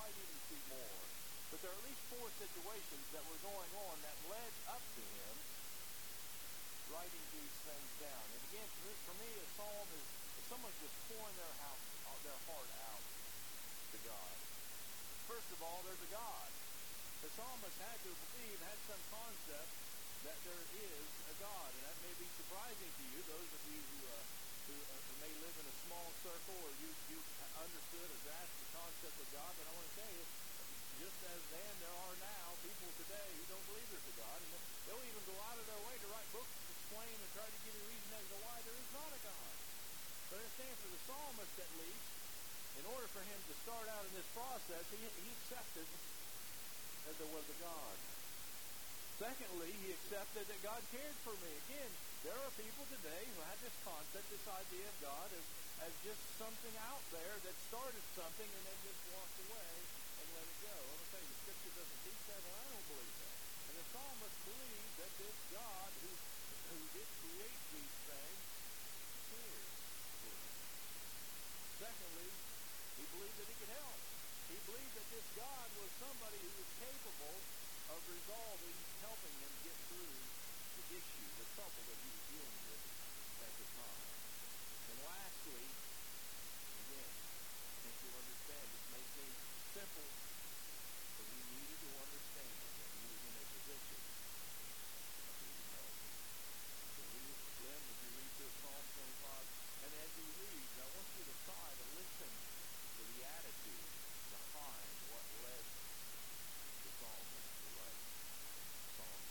might even see more. But there are at least four situations that were going on that led up to him writing these things down. And again, for me, a psalm is someone just pouring their heart out to God. First of all, there's a God. The psalmist had to believe, had some concept that there is a God. And that may be surprising to you, those of you who may live in a small circle, or you understood or grasped the concept of God. But I want to tell you, just as then, there are now people today who don't believe there's a God. And they'll even go out of their way to write books to explain and try to give you a reason as to why there is not a God. But understand, for the psalmist at least, in order for him to start out in this process, he accepted that there was a God. Secondly, he accepted that God cared for me. Again, there are people today who have this concept, this idea of God as just something out there that started something and then just walked away and let it go. I'm going to tell you, the Scripture doesn't teach that, and I don't believe that. And the psalmist believed that this God who did create these things cared for him. Secondly, he believed that he could help. He believed that this God was somebody who was capable of resolving, helping him get through the issue, the trouble that he was dealing with at the time. And lastly, again, I think you'll understand, this may seem simple, but he needed to understand that he was in a position of needing help. So Lynn, would you read through Psalm 25? And as he reads, I want you to try to listen to the attitude behind what led the psalmist to write Psalm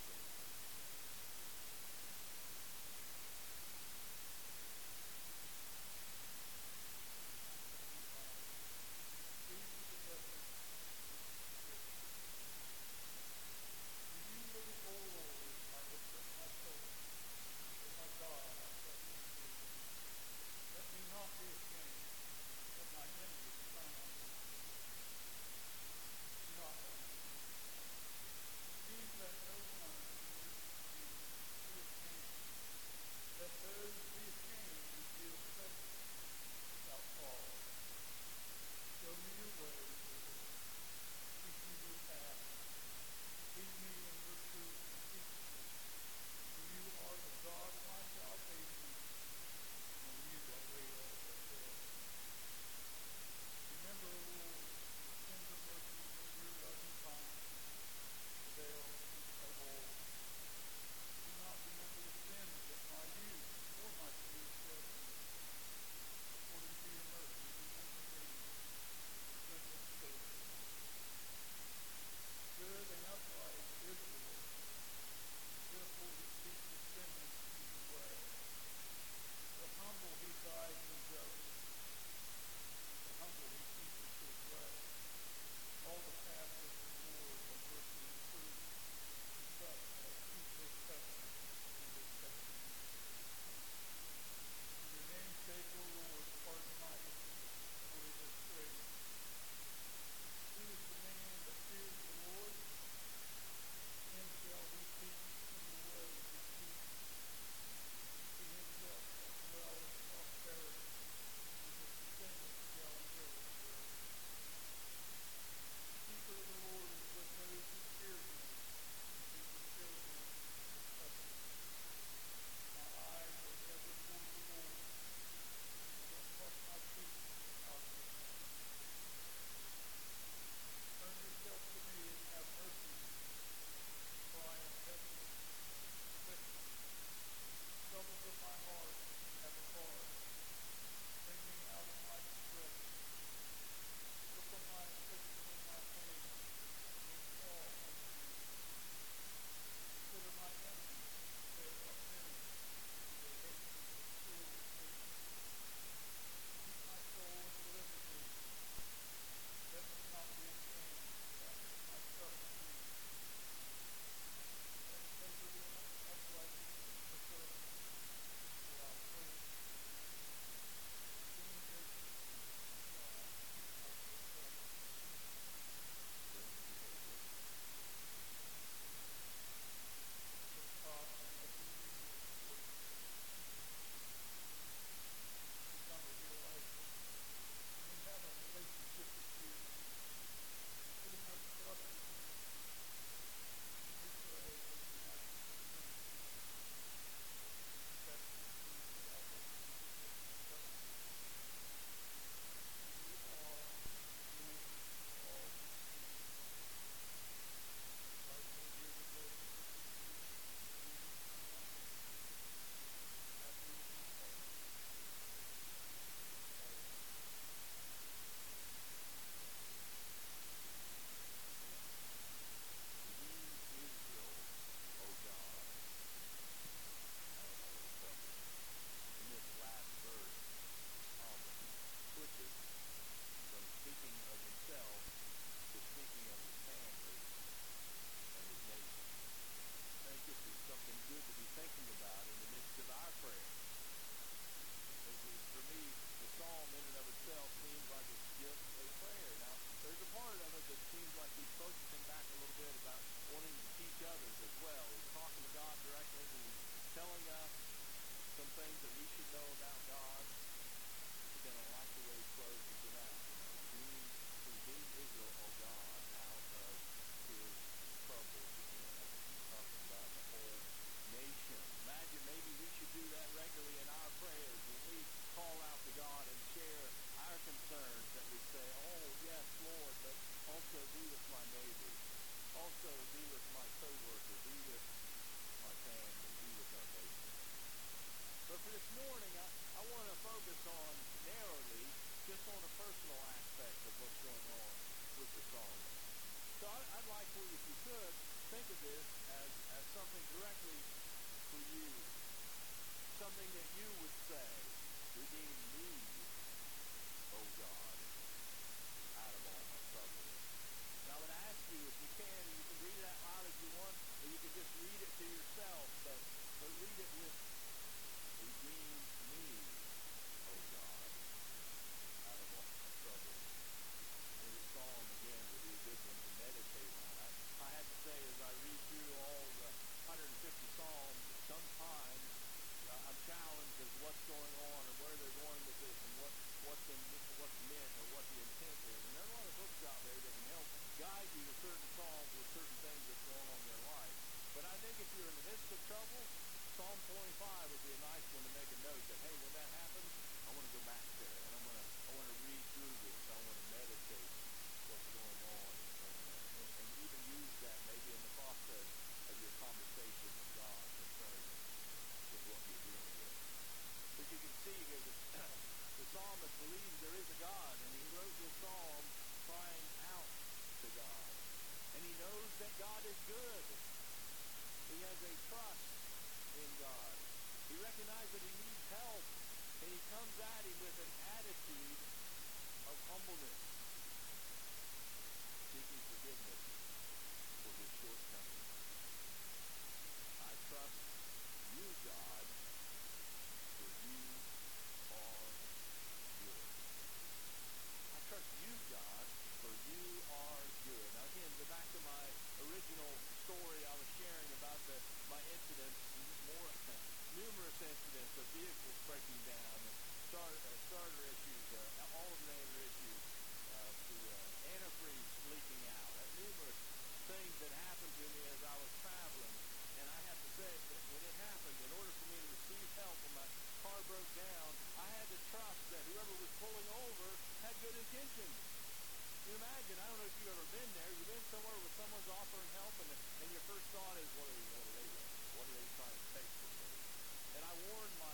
25. some things that we should know about God? You're going to like the way he closes it out. Redeem Israel, O God, out of his troubles. Again, I think he's talking about the whole nation. Imagine maybe we should do that regularly in our prayers when we call out to God and share our concerns, that we say, oh, yes, Lord, but also be with my neighbors. Also be with my co-worker. Be with my family. Be with our nation. But for this morning, I want to focus on, narrowly, just on a personal aspect of what's going on with the psalmist. So I'd like for you, if you could, think of this as something directly for you. Something that you would say, redeem me, O God, out of all my troubles. And I would ask you, if you can, and you can read it out loud if you want, or you can just read it to yourself, but read it with, redeem me, O God, out of all my troubles. And this psalm, again, will be a good one to meditate on. I have to say, as I read through all the 150 psalms, sometimes I'm challenged as what's going on and where they're going with this and what's meant or what the intent is. And there are a lot of books out there that can help guide you to certain psalms or certain things that's going on in your life. But I think if you're in the midst of trouble, Psalm 25 would be a nice one to make a note that, hey, when that happens, I want to go back there and I want to read through this. I want to meditate what's going on and even use that maybe in the process of your conversation with God concerning with what you're dealing with. But you can see here that the psalmist believes there is a God, and he wrote this psalm crying out to God. And he knows that God is good. He has a trust in God. He recognizes that he needs help, and he comes at him with an attitude of humbleness, seeking forgiveness for his shortcomings. I trust you, God, for you are good. I trust you, God, for you are good. Now again, go back to my original story I was sharing about my incidents, numerous incidents of vehicles breaking down, starter issues, alternator issues, the antifreeze leaking out, numerous things that happened to me as I was traveling. And I have to say that when it happened, in order for me to receive help when my car broke down, I had to trust that whoever was pulling over had good intentions. You imagine, I don't know if you've ever been there, you've been somewhere where someone's offering help, and your first thought is, what do they want? What are they trying to take from me? And I warned my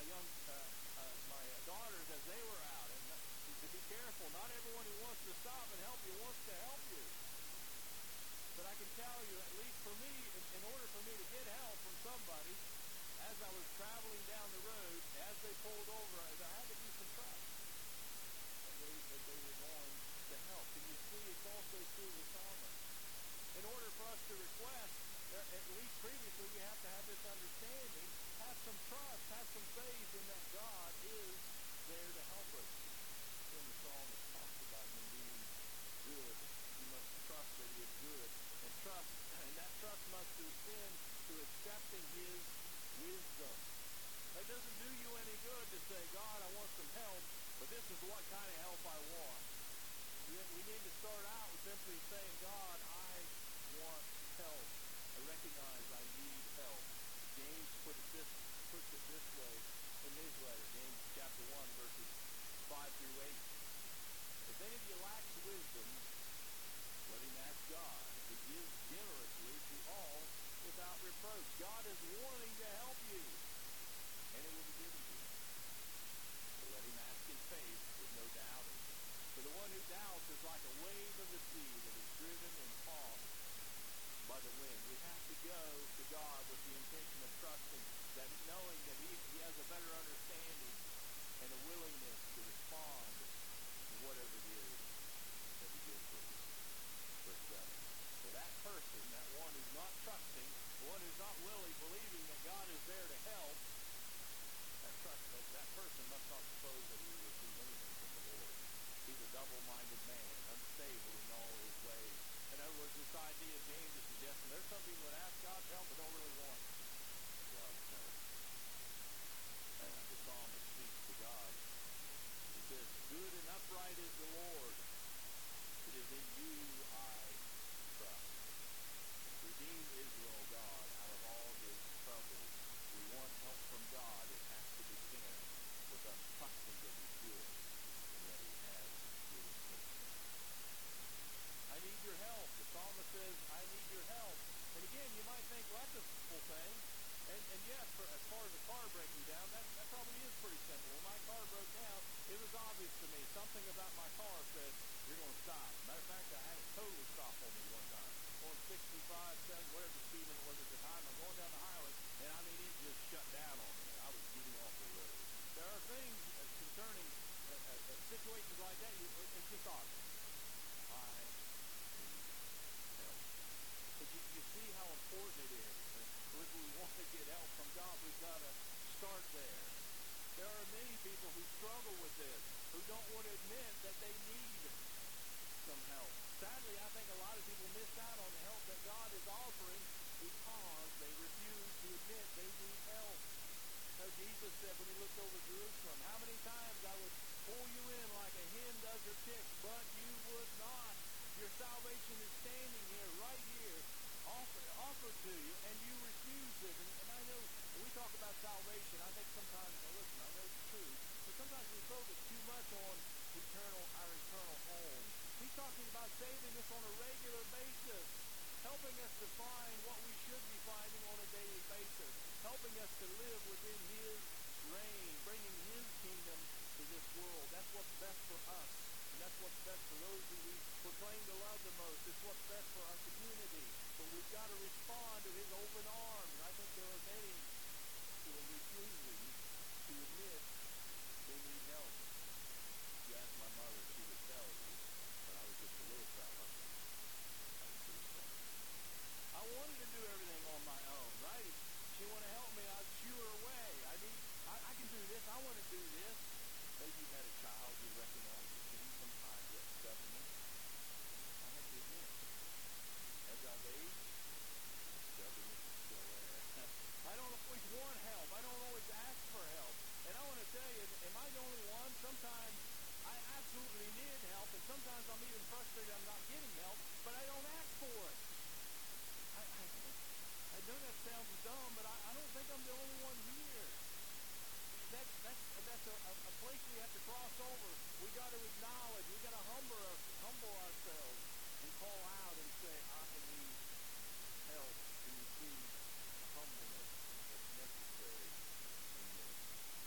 my daughters as they were out, and to be careful, not everyone who wants to stop and help you wants to help you. But I can tell you, at least for me, in order for me to get help from somebody, as I was traveling down the road, as they pulled over, there had to be some trust that they were going to help. And you see, it's also true with psalmists. In order for us to request, at least previously, we have to have this understanding, have some trust, have some faith in that God is there to help us. Then the psalmist talks about him being good. You must trust that he is good. And that trust must extend to accepting his wisdom. It doesn't do you any good to say, God, I want some help, but this is what kind of help I want. We need to start out with simply saying, God, I want help. I recognize I need help. James puts it this way in his letter, James chapter 1, verses 5 through 8. If any of you lacks wisdom, let him ask God, who gives generously to all without reproach. God is wanting to help you, and it will be given to you. So let him ask in faith with no doubting. For the one who doubts is like a wave of the sea that is driven and tossed by the wind. We have to go to God with the intention of trusting, that knowing that he has a better understanding and a willingness to respond to whatever it is that he gives us. Verse 7. For that person, that one who's not trusting, the one who's not willing, believing that God is there to help, that person must not suppose that he will receive anything from the Lord. He's a double-minded man, unstable in all his ways. In other words, this idea James is suggesting, there's some people that ask God's help but don't really want God's help. Good and upright is the Lord. It is in you I trust. Redeem Israel, God, out of all his troubles. We want help from God. It has to begin with us trusting that he's good and that he has good intentions. I need your help. The psalmist says, I need your help. And again, you might think, well, that's a simple thing. And yes, as far as a car breaking down, that probably is pretty simple. When my car broke down, it was obvious to me. Something about my car said, you're going to stop. Matter of fact, I had it totally stop on me one time. Going 65, 70, whatever the speed limit was at the time. I'm going down the highway, and I mean, it just shut down on me. I was getting off the road. There are things concerning situations like that, it's just obvious. I need help. But you see how important it is. If we want to get help from God, we've got to start there. There are many people who struggle with this, who don't want to admit that they need some help. Sadly, I think a lot of people miss out on the help that God is offering because they refuse to admit they need help. Now, Jesus said when he looked over Jerusalem, how many times I would pull you in like a hen does her chicks, but you would not. Your salvation is standing here, right here, offered to you, and you refuse it. And I know when we talk about salvation, I think sometimes, now listen, I know it's true, but sometimes we focus too much on our eternal home. He's talking about saving us on a regular basis, helping us to find what we should be finding on a daily basis, helping us to live within his reign, bringing his kingdom to this world. That's what's best for us. And that's what's best for those who we proclaim to love the most. It's what's best for our community. But we've got to respond to his open arms. And I think there are many who are refusing to admit they need help. If you ask my mother, she would tell you, when I was just a little fella, I was pretty strong. I wanted to do everything on my own, right? If she wanted to help me, I'd shoo her away. I can do this. I want to do this. Maybe you've had a child, you recognize the thing. Sometimes that stubbornness. I have to admit, as I've aged, stubbornness is still there. I don't always want help. I don't always ask for help. And I want to tell you, am I the only one? Sometimes I absolutely need help, and sometimes I'm even frustrated I'm not getting help, but I don't ask for it. I know that sounds dumb, but I don't think I'm the only one here. That's a place we have to cross over. We got to acknowledge. We got to humble ourselves and call out and say, I need help. And you see the humbleness that's necessary in this.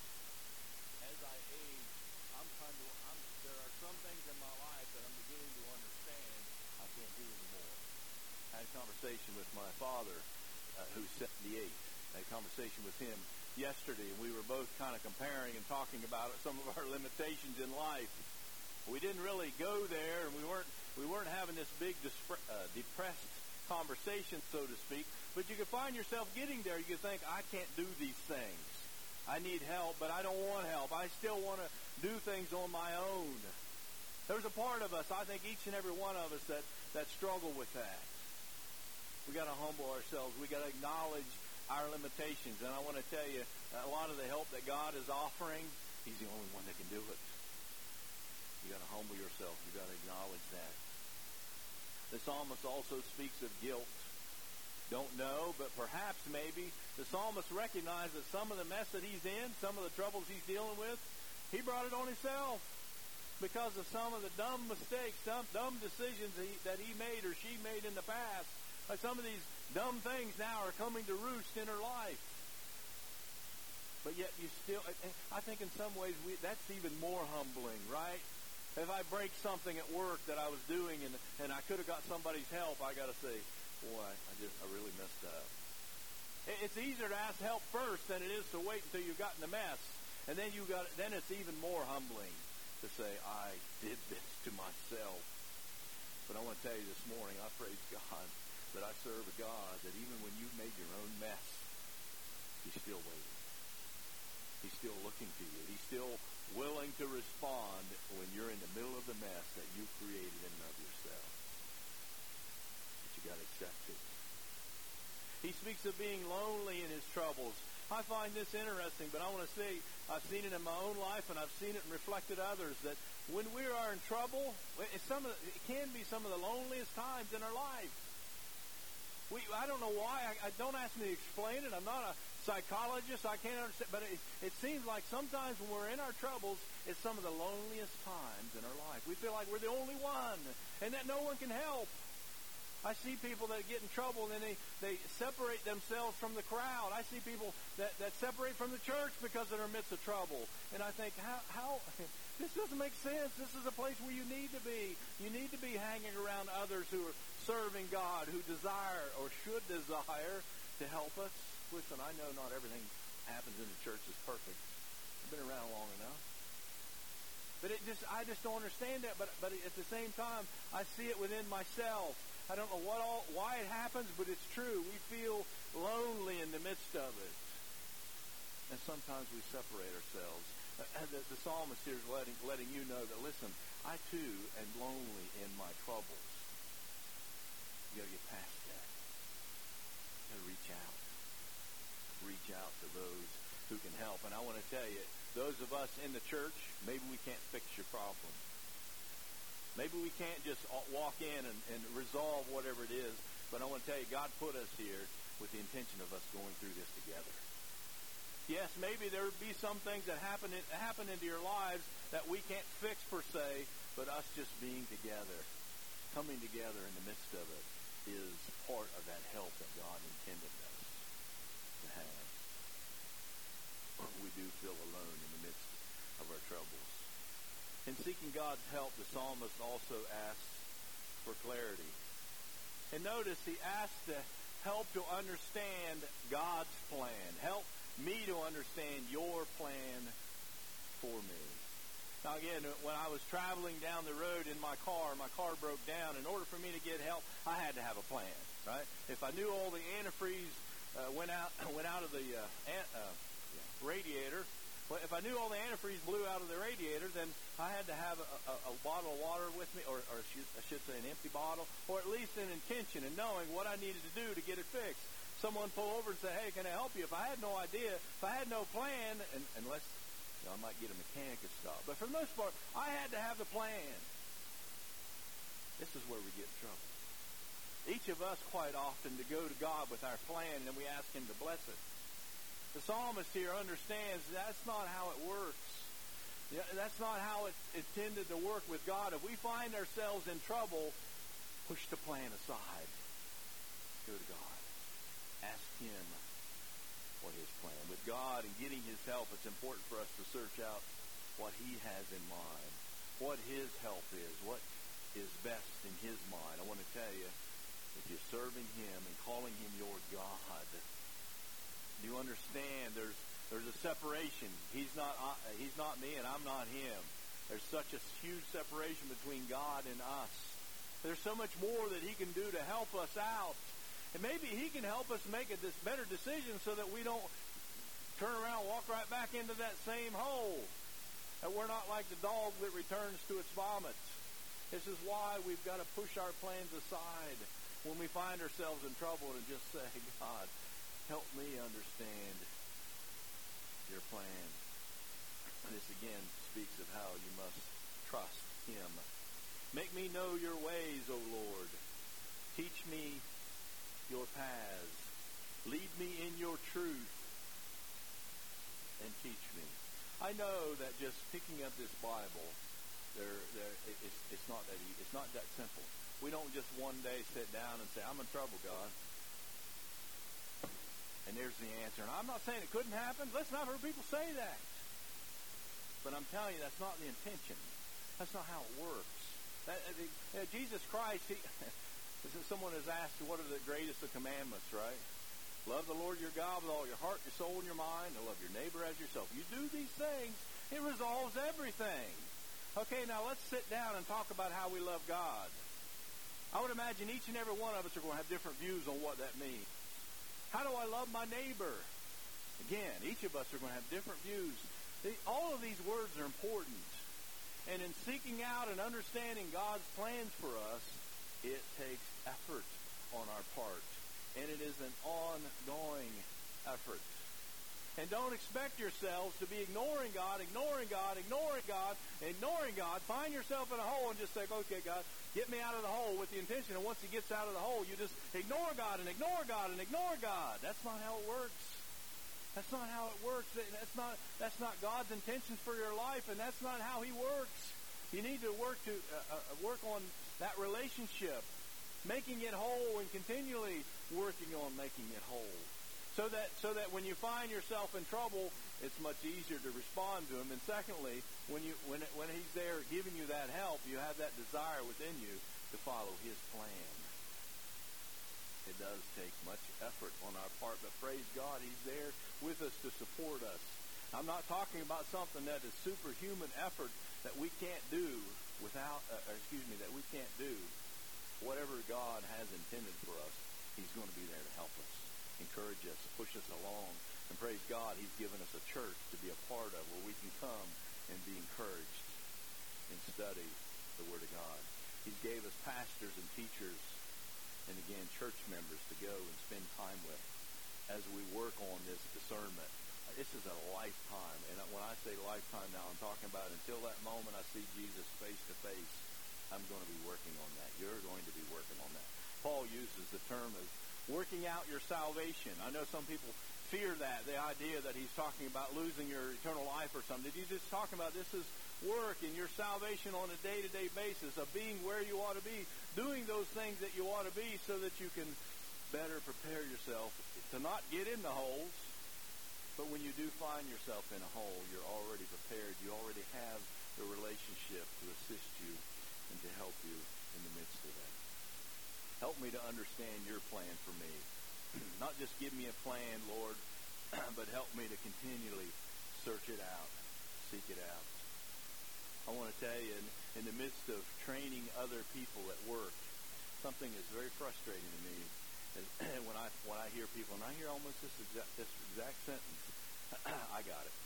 As I age, there are some things in my life that I'm beginning to understand I can't do anymore. I had a conversation with my father, who's 78. I had a conversation with him yesterday, and we were both kind of comparing and talking about some of our limitations in life. We didn't really go there, and we weren't having this big depressed conversation, so to speak. But you could find yourself getting there. You could think, I can't do these things. I need help, but I don't want help. I still want to do things on my own. There's a part of us, I think each and every one of us, that struggle with that. We got to humble ourselves. We got to acknowledge our limitations. And I want to tell you, a lot of the help that God is offering, he's the only one that can do it. You got to humble yourself. You got to acknowledge that. The psalmist also speaks of guilt. Don't know, but perhaps maybe the psalmist recognized that some of the mess that he's in, some of the troubles he's dealing with, he brought it on himself because of some of the dumb mistakes, some dumb decisions that he made or she made in the past. Some of these dumb things now are coming to roost in her life. But yet you still, I think in some ways that's even more humbling, right? If I break something at work that I was doing and I could have got somebody's help, I got to say, boy, I really messed up. It's easier to ask help first than it is to wait until you've gotten the mess. And then then it's even more humbling to say, I did this to myself. But I want to tell you this morning, I praise God that I serve a God that even when you've made your own mess, he's still waiting. He's still looking to you. He's still willing to respond when you're in the middle of the mess that you created in and of yourself. But you got to accept it. He speaks of being lonely in his troubles. I find this interesting, but I want to say I've seen it in my own life, and I've seen it in reflected others, that when we are in trouble, it can be some of the loneliest times in our life. I don't know why. I don't ask me to explain it. I'm not a psychologist. I can't understand. But it seems like sometimes when we're in our troubles, it's some of the loneliest times in our life. We feel like we're the only one and that no one can help. I see people that get in trouble and then they separate themselves from the crowd. I see people that separate from the church because they're in the midst of trouble. And I think, how this doesn't make sense. This is a place where you need to be. You need to be hanging around others who are serving God, who desire or should desire to help us. Listen, I know not everything happens in the church is perfect. I've been around long enough. But I just don't understand that. But at the same time, I see it within myself. I don't know why it happens, but it's true. We feel lonely in the midst of it. And sometimes we separate ourselves. The psalmist here is letting you know that, listen, I too am lonely in my troubles. You got to get past that. You got to reach out. Reach out to those who can help. And I want to tell you, those of us in the church, maybe we can't fix your problem. Maybe we can't just walk in and resolve whatever it is. But I want to tell you, God put us here with the intention of us going through this together. Yes, maybe there would be some things that happen into your lives that we can't fix per se, but us just being together, coming together in the midst of it, is part of that help that God intended us to have. We do feel alone in the midst of our troubles. In seeking God's help, the psalmist also asks for clarity. And notice he asks to help to understand God's plan. Help me to understand your plan for me. Now again, when I was traveling down the road in my car broke down. In order for me to get help, I had to have a plan, right? If I knew all the antifreeze went out of the radiator, well, if I knew all the antifreeze blew out of the radiator, then I had to have a bottle of water with me, or I should say an empty bottle, or at least an intention in knowing what I needed to do to get it fixed. Someone pull over and say, hey, can I help you? If I had no idea, if I had no plan, unless I might get a mechanic to stop. But for the most part, I had to have the plan. This is where we get in trouble. Each of us quite often to go to God with our plan, and we ask Him to bless it. The psalmist here understands that's not how it works. That's not how it's intended to work with God. If we find ourselves in trouble, push the plan aside. Go to God. Ask Him what His plan. With God and getting His help, it's important for us to search out what He has in mind, what His help is, what is best in His mind. I want to tell you, if you're serving Him and calling Him your God, do you understand there's a separation? He's not me and I'm not Him. There's such a huge separation between God and us. There's so much more that He can do to help us out. And maybe He can help us make a better decision so that we don't turn around and walk right back into that same hole. That we're not like the dog that returns to its vomit. This is why we've got to push our plans aside when we find ourselves in trouble and just say, God, help me understand your plan. This again speaks of how you must trust Him. Make me know your ways, O Lord. Teach me your paths. Lead me in your truth and teach me. I know that just picking up this Bible, it's not that easy. It's not that simple. We don't just one day sit down and say, I'm in trouble, God. And there's the answer. And I'm not saying it couldn't happen. Listen, I've heard people say that. But I'm telling you, that's not the intention. That's not how it works. Jesus Christ, someone has asked, what are the greatest of commandments, right? Love the Lord your God with all your heart, your soul, and your mind, and love your neighbor as yourself. You do these things, it resolves everything. Okay, now let's sit down and talk about how we love God. I would imagine each and every one of us are going to have different views on what that means. How do I love my neighbor? Again, each of us are going to have different views. All of these words are important. And in seeking out and understanding God's plans for us, it takes effort on our part. And it is an ongoing effort. And don't expect yourselves to be ignoring God. Find yourself in a hole and just say, okay, God, get me out of the hole with the intention. And once he gets out of the hole, you just ignore God and ignore God and ignore God. That's not how it works. That's not how it works. That's not God's intentions for your life, and that's not how he works. You need to work on that relationship, making it whole and continually working on making it whole. So that when you find yourself in trouble, it's much easier to respond to him. And secondly, when he's there giving you that help, you have that desire within you to follow his plan. It does take much effort on our part, but praise God, he's there with us to support us. I'm not talking about something that is superhuman effort that we can't do that we can't do. Whatever God has intended for us, he's going to be there to help us, encourage us, push us along. And praise God, he's given us a church to be a part of where we can come and be encouraged and study the Word of God. He gave us pastors and teachers and, again, church members to go and spend time with as we work on this discernment. This is a lifetime. And when I say lifetime now, I'm talking about until that moment I see Jesus face to face, I'm going to be working on that. You're going to be working on that. Paul uses the term of working out your salvation. I know some people fear that, the idea that he's talking about losing your eternal life or something. He's just talking about this is work in your salvation on a day-to-day basis of being where you ought to be, doing those things that you ought to be so that you can better prepare yourself to not get in the holes. But when you do find yourself in a hole, you're already prepared. You already have the relationship to assist you and to help you in the midst of that. Help me to understand your plan for me. Not just give me a plan, Lord, but help me to continually search it out, seek it out. I want to tell you, in the midst of training other people at work, something is very frustrating to me. And when I hear people, and I hear almost this exact sentence, I got it.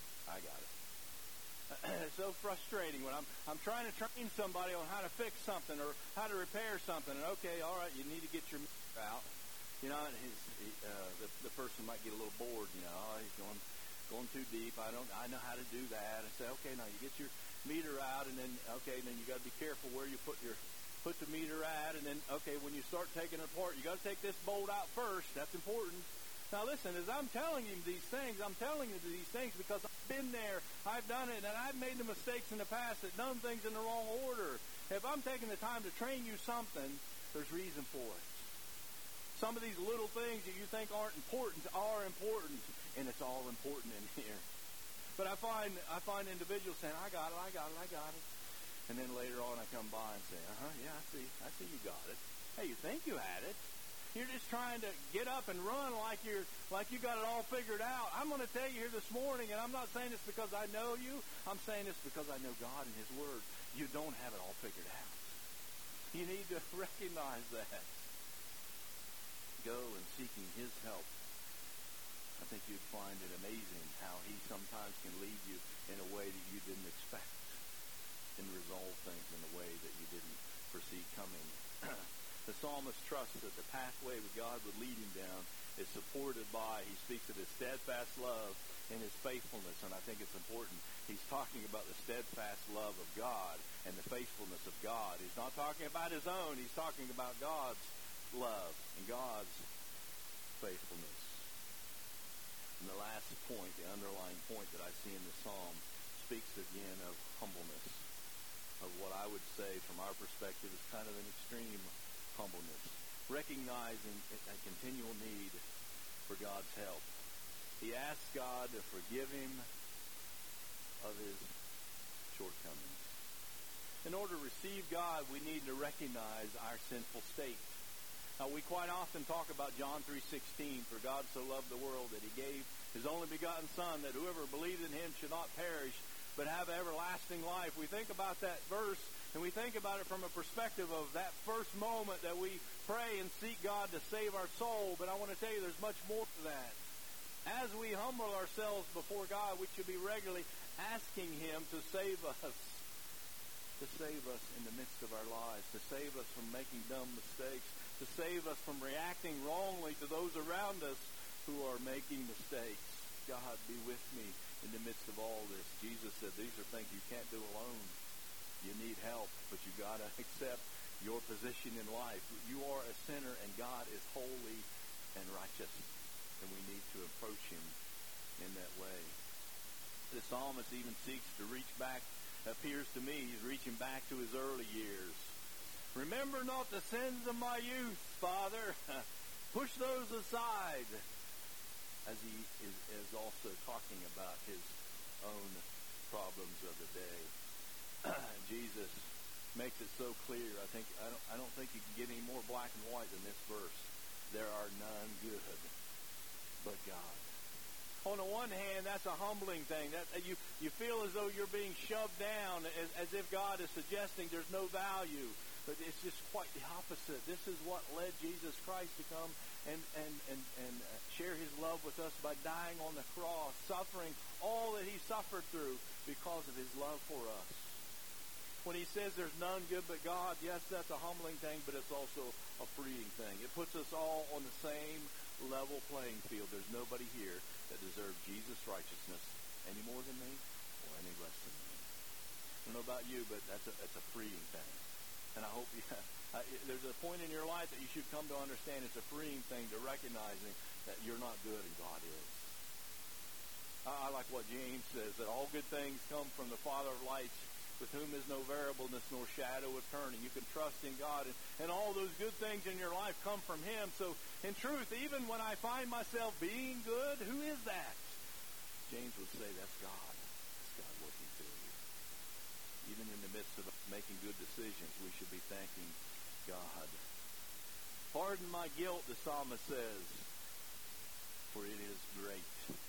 It's so frustrating when I'm trying to train somebody on how to fix something or how to repair something. And okay, all right, you need to get your meter out. You know, the person might get a little bored. You know, oh, he's going too deep. I know how to do that. I say, okay, now you get your meter out, and then then you got to be careful where you put the meter at, and then, okay, when you start taking it apart, you got to take this bolt out first. That's important. Now, listen, as I'm telling you these things, because I've been there, I've done it, and I've made the mistakes in the past that done things in the wrong order. If I'm taking the time to train you something, there's reason for it. Some of these little things that you think aren't important are important, and it's all important in here. But I find individuals saying, I got it. And then later on I come by and say, yeah, I see you got it. Hey, you think you had it. You're just trying to get up and run like you got it all figured out. I'm going to tell you here this morning, and I'm not saying this because I know you. I'm saying this because I know God and his Word. You don't have it all figured out. You need to recognize that. Go and seeking his help. I think you'd find it amazing how he sometimes can lead you in a way that you didn't expect and resolve things in a way that you didn't foresee coming. The psalmist trusts that the pathway that God would lead him down is supported by, he speaks of his steadfast love and his faithfulness, and I think it's important. He's talking about the steadfast love of God and the faithfulness of God. He's not talking about his own. He's talking about God's love and God's faithfulness. And the last point, the underlying point that I see in the psalm, speaks again of humbleness, of what I would say from our perspective is kind of an extreme humbleness, recognizing a continual need for God's help. He asks God to forgive him of his shortcomings. In order to receive God, we need to recognize our sinful state. Now, we quite often talk about John 3:16, for God so loved the world that he gave his only begotten Son, that whoever believed in him should not perish, but have everlasting life. We think about that verse, and we think about it from a perspective of that first moment that we pray and seek God to save our soul. But I want to tell you there's much more to that. As we humble ourselves before God, we should be regularly asking him to save us. To save us in the midst of our lives. To save us from making dumb mistakes. To save us from reacting wrongly to those around us who are making mistakes. God, be with me in the midst of all this. Jesus said, these are things you can't do alone. You need help, but you got to accept your position in life. You are a sinner, and God is holy and righteous, and we need to approach him in that way. The psalmist even seeks to reach back, appears to me, he's reaching back to his early years. Remember not the sins of my youth, Father. Push those aside. As he is also talking about his own problems of the day. Jesus makes it so clear. I don't think you can get any more black and white than this verse. There are none good but God. On the one hand, that's a humbling thing. That you feel as though you're being shoved down, as if God is suggesting there's no value. But it's just quite the opposite. This is what led Jesus Christ to come and share his love with us by dying on the cross, suffering all that he suffered through because of his love for us. When he says there's none good but God, yes, that's a humbling thing, but it's also a freeing thing. It puts us all on the same level playing field. There's nobody here that deserves Jesus' righteousness any more than me or any less than me. I don't know about you, but that's a freeing thing. And I hope there's a point in your life that you should come to understand it's a freeing thing to recognizing that you're not good and God is. I like what James says, that all good things come from the Father of lights, with whom is no variableness nor shadow of turning. You can trust in God, and all those good things in your life come from him. So, in truth, even when I find myself being good, who is that? James would say, that's God. That's God working through you. Even in the midst of making good decisions, we should be thanking God. Pardon my guilt, the psalmist says, for it is great.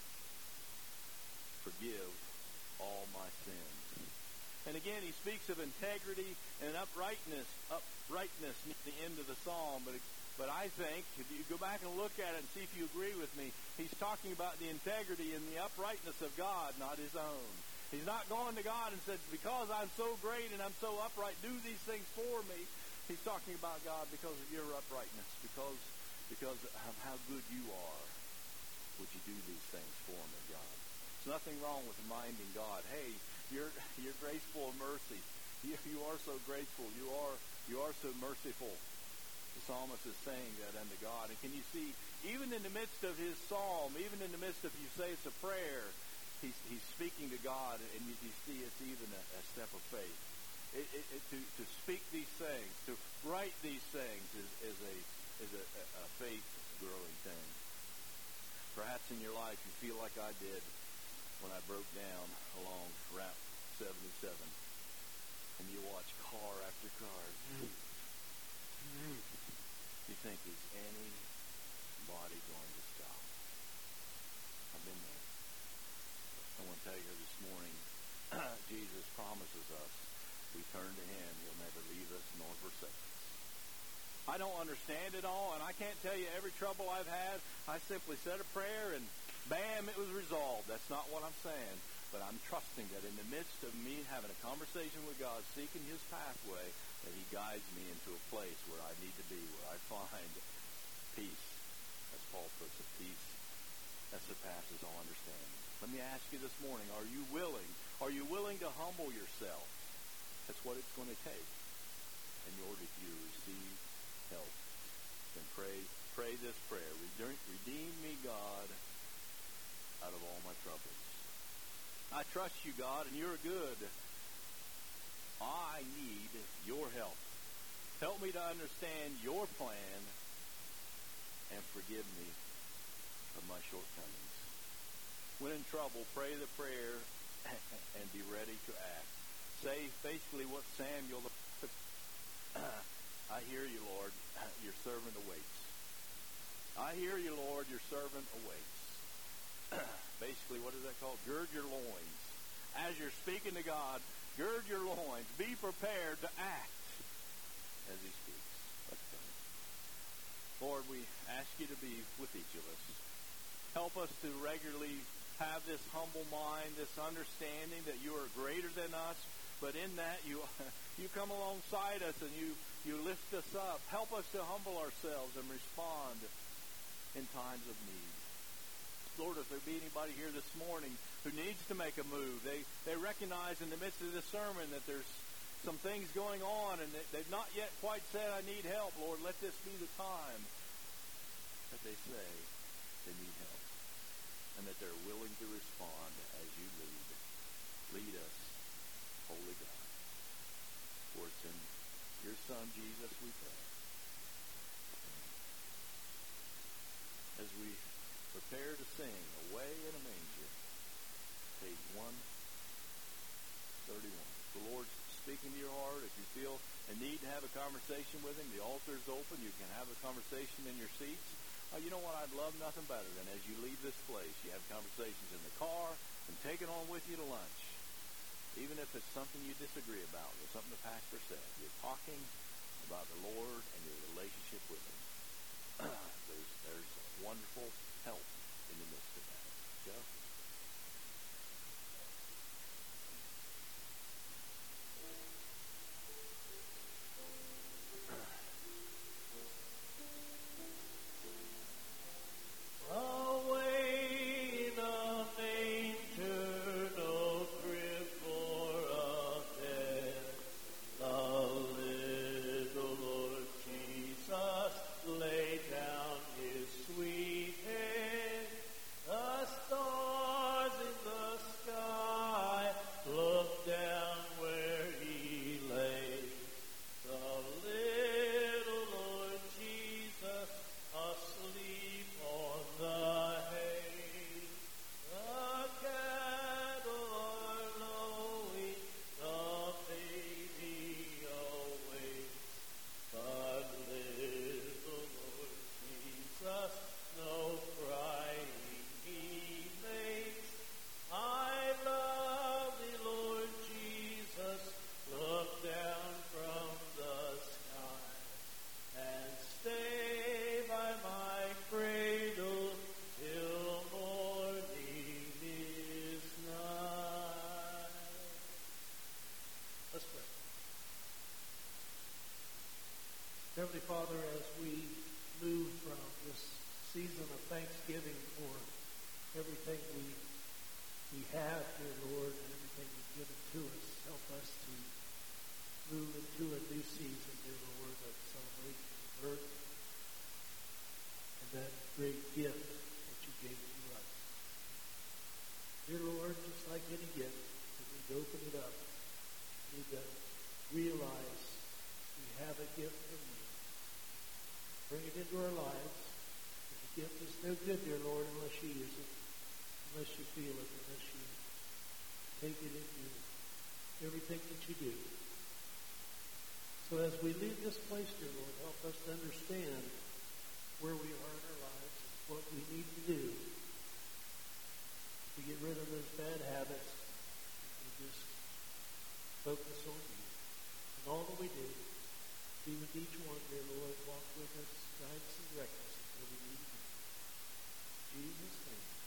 Forgive all my sins. And again, he speaks of integrity and uprightness near the end of the psalm. But I think, if you go back and look at it and see if you agree with me, he's talking about the integrity and the uprightness of God, not his own. He's not going to God and said, because I'm so great and I'm so upright, do these things for me. He's talking about God because of your uprightness, because of how good you are. Would you do these things for me, God? There's nothing wrong with reminding God, hey, you're graceful of mercy. You are so grateful. You are so merciful. The psalmist is saying that unto God. And can you see, even in the midst of his psalm, even in the midst of, you say it's a prayer, he's speaking to God, and you see it's even a step of faith. To speak these things, to write these things is a faith-growing thing. Perhaps in your life you feel like I did when I broke down along Route 77, and you watch car after car. You think, is anybody going to stop? I've been there. I want to tell you this morning, Jesus promises us, we turn to him, he'll never leave us nor forsake us. I don't understand it all, and I can't tell you every trouble I've had. I simply said a prayer, and bam, it was resolved. That's not what I'm saying. But I'm trusting that in the midst of me having a conversation with God, seeking his pathway, that he guides me into a place where I need to be, where I find peace, as Paul puts it, peace that surpasses all understanding. Let me ask you this morning, are you willing? Are you willing to humble yourself? That's what it's going to take in order for you to receive help. Then pray this prayer. Redeem me, God, out of all my troubles. I trust you, God, and you're good. I need your help. Help me to understand your plan and forgive me of my shortcomings. When in trouble, pray the prayer and be ready to act. Say basically what Samuel, I hear you, Lord, your servant awaits. I hear you, Lord, your servant awaits. Basically, what is that called? Gird your loins. As you're speaking to God, gird your loins. Be prepared to act as he speaks. Let's pray. Lord, we ask you to be with each of us. Help us to regularly have this humble mind, this understanding that you are greater than us, but in that you come alongside us and you lift us up. Help us to humble ourselves and respond in times of need. Lord, if there be anybody here this morning who needs to make a move, they recognize in the midst of this sermon that there's some things going on and they've not yet quite said, I need help. Lord, let this be the time that they say they need help and that they're willing to respond as you lead. Lead us, Holy God. For it's in your Son, Jesus, we pray. As we prepare to sing Away in a Manger, page 131. The Lord's speaking to your heart. If you feel a need to have a conversation with Him, the altar is open. You can have a conversation in your seats. You know what? I'd love nothing better than as you leave this place, you have conversations in the car and take it on with you to lunch. Even if it's something you disagree about or something the pastor said, you're talking about the Lord and your relationship with Him. There's wonderful help in the midst of that. Joe? Heavenly Father, as we move from this season of Thanksgiving for everything we have, dear Lord, and everything you've given to us, help us to move into a new season, dear Lord, of celebration of birth and that great gift that you gave to us. Dear Lord, just like any gift, we need to open it up. We need to realize we have a gift from you. Bring it into our lives. The gift is no good, dear Lord, unless you use it, unless you feel it, unless you take it into everything that you do. So as we leave this place, dear Lord, help us to understand where we are in our lives and what we need to do to get rid of those bad habits and just focus on you. And all that we do, be with each one, dear Lord. Walk with us, guide us, and direct us until we meet again. In Jesus' name.